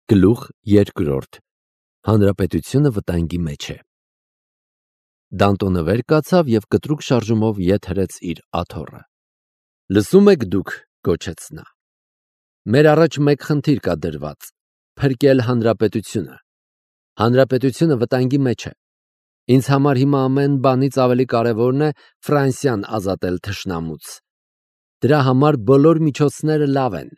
Գլուխ երկրորդ. Հանրապետությունը վտանգի մեջ է։ Դանտոնը վեր կացավ և կտրուկ շարժումով ետ հրեց իր աթոռը։ «Լսում եք դուք», գոչեց նա։ «Մեր առաջ մեկ խնդիր կա դրված՝ փրկել հանրապետությունը։ Հանրապետությունը վտանգի մեջ է։ Ինձ համար հիմա ամեն բանից ավելի կարևորն է Ֆրանսիան ազատել թշնամուց։ Դրա համար բոլոր միջոցները լավ են։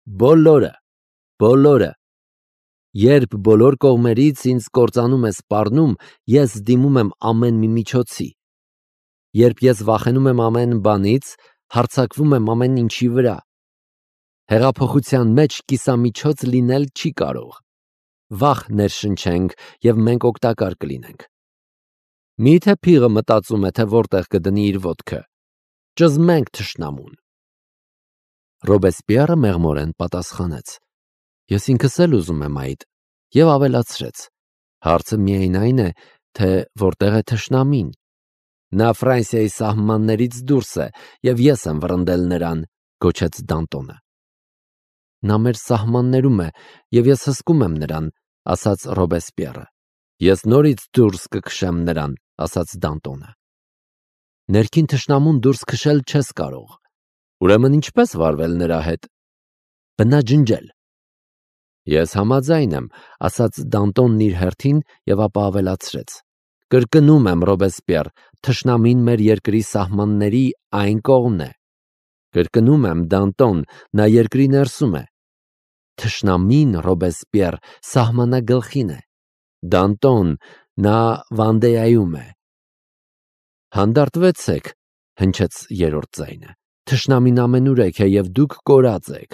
Բոլորը։ Երբ բոլոր կողմերից ինձ կործանում է սպառնում, ես դիմում եմ ամեն մի միջոցի։ Երբ ես վախենում եմ ամեն բանից, հարձակվում եմ ամեն ինչի վրա։ Հեղափոխության մեջ կիսամիջոց լինել չի կարող։ Վախ ներշնչենք և մենք օգտակար կլինենք։ Մի՞թե փիղը մտածում է, թե որտեղ կդնի իր ոտքը։ Ճզմենք թշնամուն»։ Ռոբեսպիեռը մեղմորեն պատասխանեց. «Ես ինքս էլ ուզում եմ այդ» և ավելացրեց. «Հարցը միայն այն է, թե որտեղ է թշնամին։ Նա Ֆրանսիայի սահմաններից դուրս է, և ես եմ վռնդել նրան», գոչեց Դանտոնը։ «Նա մեր սահմաններում է, և ես հսկում եմ նրան», ասաց Ռոբեսպիեռը։ «Ես նորից դուրս կքշեմ նրան», ասաց Դանտոնը։ «Ներքին թշնամուն դուրս քշել չես կարող։ Ուրեմն ինչպե՞ս վարվել նրա հետ»։ «Բնաջնջել»։ «Ես համաձայն եմ», ասաց Դանտոնն իր հերթին և ապա ավելացրեց. «Կրկնում եմ, Ռոբեսպիեռ, թշնամին մեր երկրի սահմանների այն կողմն է։ Կրկնում եմ, Դանտոն, նա երկրի ներսում է։ Թշնամին, Ռոբեսպիեռ, սահմանագլխին է։ Դանտոն, նա Վանդեայում է»։ «Հանդարտվեցեք», հնչեց երրորդ ձայնը։ «Թշնամին ամենուրեք է, և դուք կորած եք»։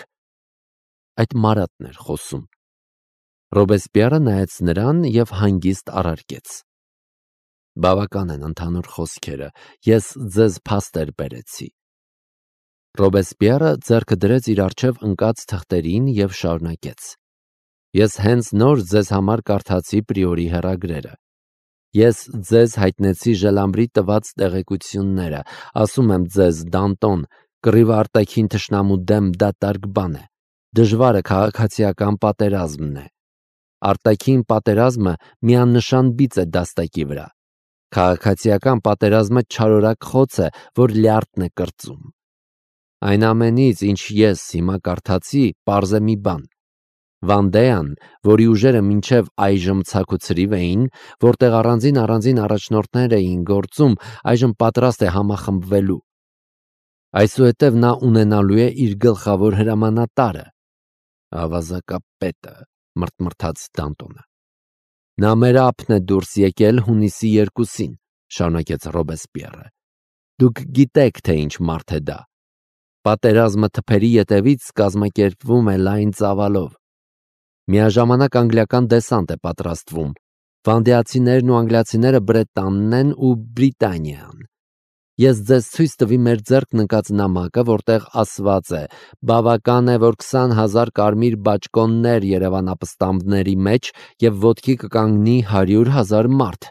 Այդ Մարատն էր խոսում։ Ռոբեսպիեռը նայեց նրան և հանգիստ առարկեց. «Բավական են ընդհանուր խոսքերը, ես ձեզ փաստեր բերեցի»։ Ռոբեսպիեռը ձեռքը դրեց իր առջև ընկած թղթերին և շարունակեց. «Ես հենց նոր ձեզ համար կարդացի Պրիորի հեռագրերը։ Ես ձեզ հայտնեցի Ժելամբրի տված տեղեկությունները։ Ասում եմ ձեզ, Դանտոն, կռիվը արտաքին թշնամու դեմ դատարկ բան է։ Դժվարը քաղաքացիական պատերազմն է։ Արտաքին պատերազմը միանշան բիծ է դաստակի վրա։ Քաղաքացիական պատերազմը չարորակ խոց է, որ լյարդն է կրծում։ Այն ամենից, ինչ ես հիմա կարդացի, պարզ է մի բան. Վանդեան, որի ուժերը մինչև այժմ ցաքուցրիվ էին, որտեղ առանձին առաջնորդներ էին գործում, այժմ պատրաստ է համախմբվելու։ Այսուհետև նա ունենալու է իր գլխավոր հրամանատարը։ Ավազակապետը, մրթմրթաց Դանտոնը։ Նա մեր ափն է դուրս եկել հունիսի 2-ին, շարունակեց Ռոբեսպիեռը։ Դուք գիտեք, թե ինչ մարդ է դա։ Պատերազմը թփերի ետևից կազմակերպվում է լայն ծավալով։ Միաժամանակ անգլիական դեսանտ է պատրաստվում։ Վանդեացիներն ու անգլիացիները Բրետանն են ու Բրիտանիան։ Ես ձեզ ցույց տվի մեր ձեռքն ընկած նամակը, որտեղ ասված է. բավական է, որ 20,000 կարմիր բաճկոններ Երևանապստամբների մեջ և ոտքի կկանգնի 100,000 մարդ։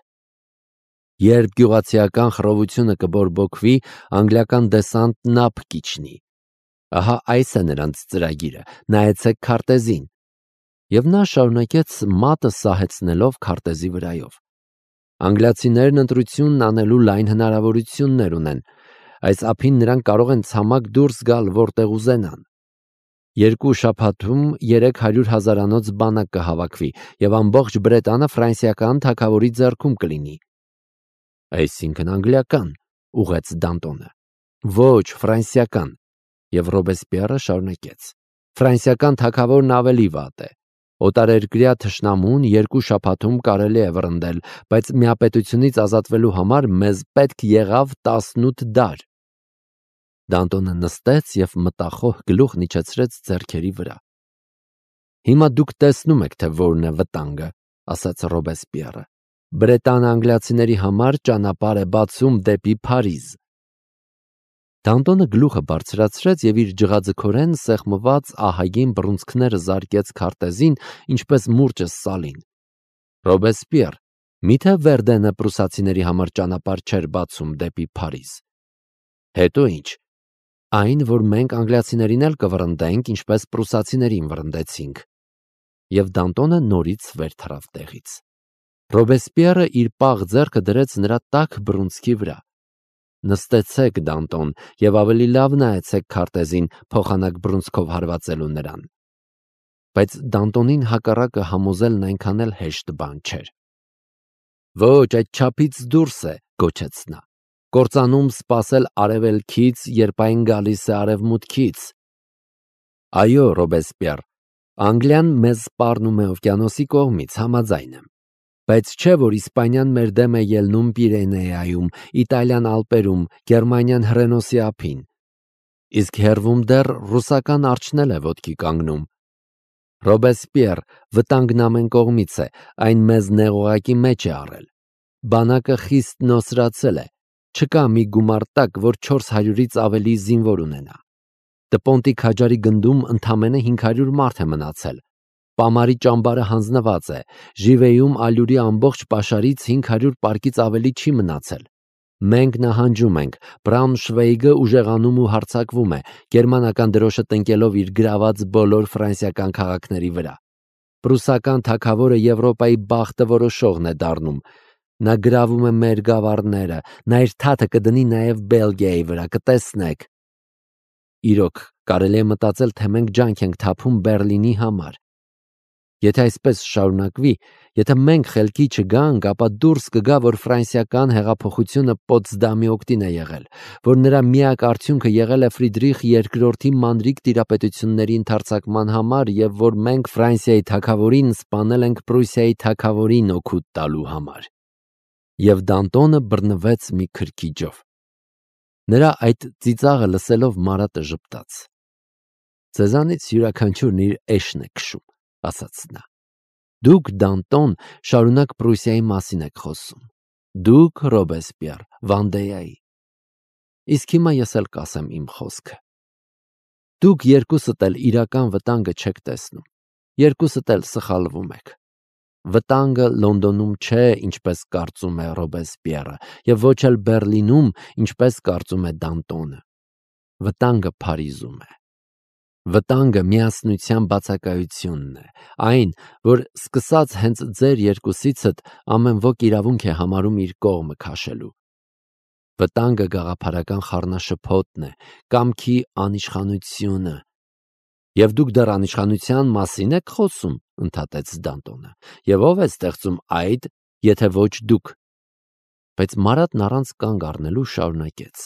Երբ գյուղացիական խռովությունը կբորբոքվի, անգլիական դեսանտն ափ կիջնի։ Ահա այս է նրանց ծրագիրը, նայեցեք քարտեզին։ Եվ նա շարունակեց մատը սահեցնելով քարտեզի վրայով։ Անգլիացիներն ընտրությունն անելու լայն հնարավորություններ ունեն։ Այս ափին նրանք կարող են ցամաք դուրս գալ, որտեղ ուզենան։ 2 շաբաթում 300,000-անոց բանակ կհավաքվի, և ամբողջ Բրետանը ֆրանսիական թագավորի ձեռքում կլինի։ Այսինքն անգլիական, ուղղեց Դանտոնը։ Ոչ, ֆրանսիական։ Եվ Ռոբեսպիեռը շարունակեց. Ֆրանսիական թագավորն ավելի վատ է։ Օտարերկրյա թշնամուն 2 շաբաթում կարելի է վռնդել, բայց միապետությունից ազատվելու համար մեզ պետք եղավ 18 դար։ Դանտոնը նստեց և մտախոհ գլուխն իջեցրեց ձեռքերի վրա։ Հիմա դուք տեսնում եք, թե որն է վտանգը, ասաց Ռոբեսպիեռը։ Բրետանը անգլիացիների համար ճանապարհ է բացում դեպի Փարիզ։ Դանտոնը գլուխը բարձրացրեց և իր ջղաձգորեն սեղմված ահագին բռունցքները զարկեց քարտեզին, ինչպես մուրճը սալին։ Ռոբեսպիեռ, միթե Վերդենը պրուսացիների համար ճանապարհ չէր բացում դեպի Փարիզ։ Հետո ինչ։ Այն, որ մենք անգլիացիներին էլ կվռնդենք, ինչպես պրուսացիներին վռնդեցինք։ Եվ Դանտոնը նորից վեր թռավ տեղից։ Ռոբեսպիերը իր պաղ ձեռքը դրեց նրա տաք բռունցքի վրա։ Նստեցեք, Դանտոն, եւ ավելի լավ նայեցեք քարտեզին փոխանակ բռունցքով հարվածելու նրան։ Բայց Դանտոնին հակառակը համոզելն այնքան էլ հեշտ բան չէր։ Ոչ, այդ չափից դուրս է, գոչեց նա։ Կործանում սպասել արևելքից, երբ այն գալիս է արևմուտքից։ Այո, Ռոբեսպիեր, Անգլիան մեզ սպառնում է օվկիանոսի կողմից, համաձայն եմ։ Բայց չէ, որ Իսպանիան մեր դեմ է ելնում Պիրենեայում, Իտալիան Ալպերում, Գերմանիան Հռենոսի ափին։ Իսկ հեռվում դեռ ռուսական արջն է ոտքի կանգնում։ Ռոբեսպիեր, վտանգն ամեն կողմից է, այն մեզ նեղողակի մեջ է առել։ Բանակը խիստ նոսրացել է, չկա մի գումարտակ, որ 400-ից ավելի զինվոր ունենա։ Դպոնտի քաջարի գնդում ընդամենը 500 մարդ է մնացել։ Պամարի ճամբարը հանձնված է, Ժիվեյում ալյուրի ամբողջ պաշարից 500 պարկից ավելի չի մնացել։ Մենք նահանջում ենք, Բրաունշվեյգը ուժեղանում ու հարձակվում է, գերմանական դրոշը տնկելով իր գրաված բոլոր ֆրանսիական քաղաքների վրա։ Պրուսական թագավորը Եվրոպայի բախտը որոշողն է դառնում։ Նա գրավում է մեր գավառները, նա իր թաթը կդնի նաև Բելգիայի վրա, կտեսնեք։ Իրոք, կարելի է մտածել, թե մենք ջանք ենք թափում Բերլինի համար։ Եթե այսպես շարունակվի, եթե մենք խելքի չգանք, ապա դուրս կգա, որ ֆրանսիական հեղափոխությունը Պոտսդամի օգտին է եղել, որ նրա միակ արդյունքը եղել է Ֆրիդրիխ II մանրիկ տիրապետությունների ընդարձակման համար և որ մենք Ֆրանսիայի թագավորին սպանել ենք Պրուսիայի թագավորին օգուտ տալու համար։ Եվ Դանտոնը բռնվեց մի քրքիջով։ Նրա այդ ծիծաղը լսելով Մարատը ժպտաց։ Ձեզանից յուրաքանչյուրն իր էշն է քշում, ասաց նա։ Դուք, Դանտոն, շարունակ Պրուսիայի մասին եք խոսում։ Դուք, Ռոբեսպիեր, Վանդեյայի։ Իսկ հիմա ես էլ կասեմ իմ խոսքը։ Դուք երկուսդ էլ իրական վտանգը չեք տեսնում։ Երկուսդ էլ սխալվում եք։ Վտանգը Լոնդոնում չէ, ինչպես կարծում է Ռոբեսպիերը, եւ ոչ էլ Բերլինում, ինչպես կարծում է Դանտոնը։ Վտանգը Փարիզում է։ Վտանգը միասնության բացակայությունն է, այն, որ սկսած հենց ձեր երկուսիցդ ամեն ոք իրավունք է համարում իր կողմը քաշելու։ Վտանգը գաղափարական խառնաշփոթն է, կամքի անիշխանությունը։ Եվ դուք դեռ անիշխանության մասին եք խոսում, ընդհատեց Դանտոնը։ Եվ ով է ստեղծում այդ, եթե ոչ դուք։ Բայց Մարատն առանց կանգ առնելու շարունակեց.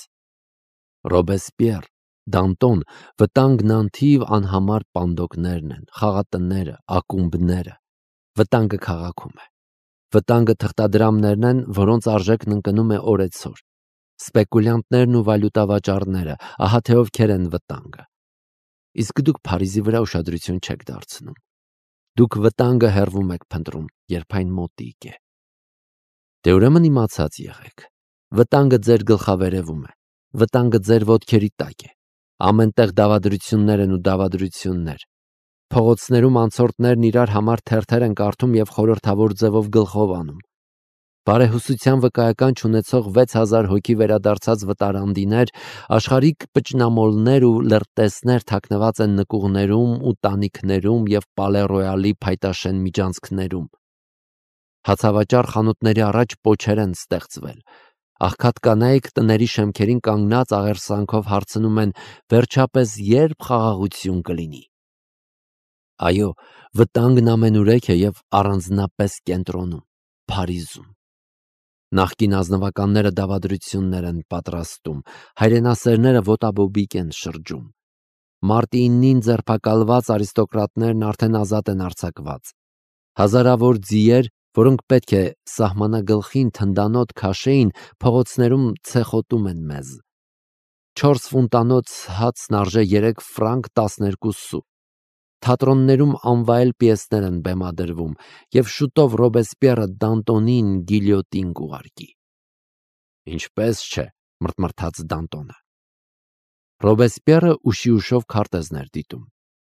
Ռոբեսպիեր, Դանտոն, վտանգն անթիվ անհամար պանդոկներն են, խաղատները, ակումբները։ Վտանգը քաղաքում է։ Վտանգը թղթադրամներն են, որոնց արժեքն ընկնում է օրեցօր։ Սպեկուլյանտներն ու վալյուտավաճառները, ահա թե ովքեր են վտանգը։ Իսկ դուք Փարիզի վրա ուշադրություն չեք դարձնում։ Դուք վտանգը հեռվում եք փնտրում, երբ այն մոտիկ է։ Դե ուրեմն իմացած եղեք։ Վտանգը ձեր գլխավերևում է։ Վտանգը ձեր ոտքերի տակ է։ Ամենտեղ դավադրություններ են ու դավադրություններ։ Փողոցներում անցորդներն իրար համար թերթեր են կարդում եւ խորհրդավոր ձևով գլխով անում։ Բարեհուսության վկայական չունեցող 6000 հոգի վերադարձած վտարանդիներ, աշխարհիկ պճնամոլներ ու լրտեսներ թաքնված են նկուղներում ու տանիքներում եւ Պալե-Ռոյալի փայտաշեն միջանցքներում։ Հացավաճառ խանութների առաջ պոչեր են ստեղծվել։ Աղքատ կանայք տների շեմքերին կանգնած աղերսանքով հարցնում են. վերջապես երբ խաղաղություն կլինի։ Այո, վտանգն ամենուրեք է եւ առանձնապես կենտրոնում, Փարիզում։ Նախկին ազնվականները դավադրություններ են պատրաստում, հայրենասերները ոտաբոբիկ են շրջում։ Մարտի 9-ին ձերբակալված արիստոկրատներն արդեն ազատ են արձակված։ Հազարավոր ձիեր, որոնք պետք է սահմանագլխին թնդանոտ քաշեին, փողոցներում ցեխոտում են մեզ։ 4 ֆունտանոց հացն արժե 3 ֆրանկ 12 սու։ Թատրոններում անվայել պիեսներ են բեմադրվում եւ շուտով Ռոբեսպիերը Դանտոնին գիլյոտին կուղարկի։ Ինչպես չէ, մրթմրթաց Դանտոնը։ Ռոբեսպիերը ուշի ուշով քարտեզներ դիտում։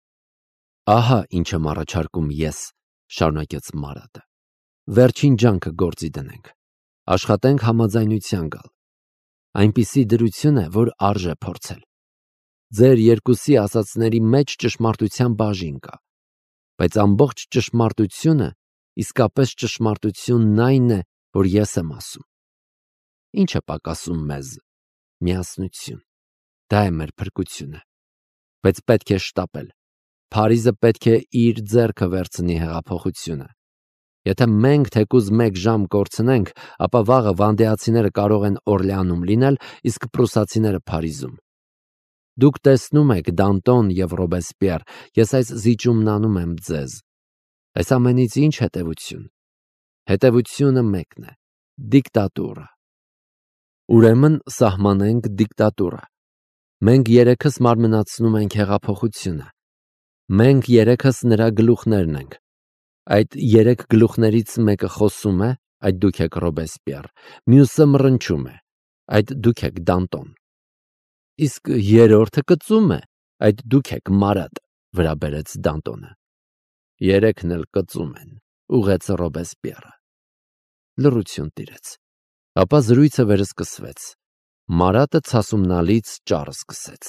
Ահա ինչ եմ առաջարկում ես, շարունակեց Մարատը։ Վերջին ջանքը գործի դնենք։ Աշխատենք համաձայնության գալ։ Այնպիսի դրություն է, որ արժե փորձել։ Ձեր երկուսի ասածների մեջ ճշմարտության բաժին կա։ բայց ամբողջ ճշմարտությունը, իսկապես ճշմարտությունն այն է, որ ես եմ ասում։ Ինչ է պակասում մեզ։ Միասնություն։ Դա է մեր փրկությունը։ Բայց պետք է շտապել։ Փարիզը պետք է իր ձեռքը վերցնի հեղափոխությունը։ Եթե մենք թեկուզ 1 ժամ կորցնենք, ապա վաղը վանդեացիները կարող են Օրլեանում լինել, իսկ պրուսացիները Փարիզում։ Դուք տեսնում եք Դանտոն և Ռոբեսպիեր, ես այս զիջումն անում եմ ձեզ։ Այս ամենից ինչ հետևություն։ Հետևությունը մեկն է՝ դիկտատուրա։ Ուրեմն սահմանենք դիկտատուրա։ Մենք երեքս մարմնացնում ենք հեղափոխությունը։ Մենք երեքս նրա գլուխներն ենք։ Այդ 3 գլուխներից մեկը խոսում է, այդ դուք եք Ռոբեսպիեր, մյուսը մռնչում է, այդ դուք եք Դանտոն։ Իսկ երրորդը կծում է, այդ դուք եք Մարատ, վրա բերեց Դանտոնը։ Երեքն էլ կծում են, ուղղեց Ռոբեսպիերը։ Լռություն տիրեց։ Ապա զրույցը վերսկսվեց։ Մարատը ցասումնալից ճառ սկսեց։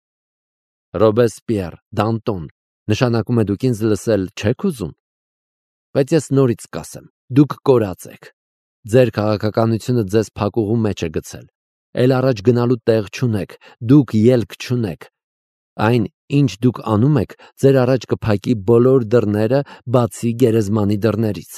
Ռոբեսպիեր, Դանտոն, նշանակում է դուք ինձ լսել չեք ուզում։ Բայց ես նորից կասեմ, դուք կորած եք։ Ձեր քաղաքականությունը ձեզ փակուղու մեջ է գցել։ Էլ առաջ գնալու տեղ չունեք, դուք ելք չունեք։ Այն, ինչ դուք անում եք, ձեր առաջ կփակի բոլոր դռները, բացի գերեզմանի դռներից։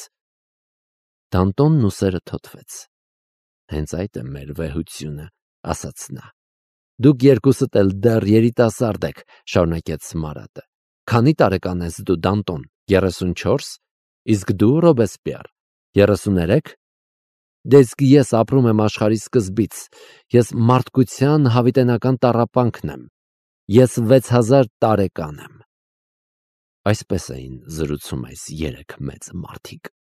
Դանտոնն ուսերը թոթվեց։ Հենց այդ է մեր վեհությունը, ասաց նա։ Դուք երկուսդ էլ դեռ երիտասարդ եք, շարունակեց Մարատը։ Քանի տարեկան ես դու, Դանտոն, 34, իսկ դու, Ռոբեսպիեր, 33։ Դեսկ ես ապրում եմ աշխարհի սկզբից, ես մարդկության հավիտենական տառապանքն եմ, ես 6000 տարեկան եմ։ Այսպես էին զրուցում այս 3 մեծ մարդիկ։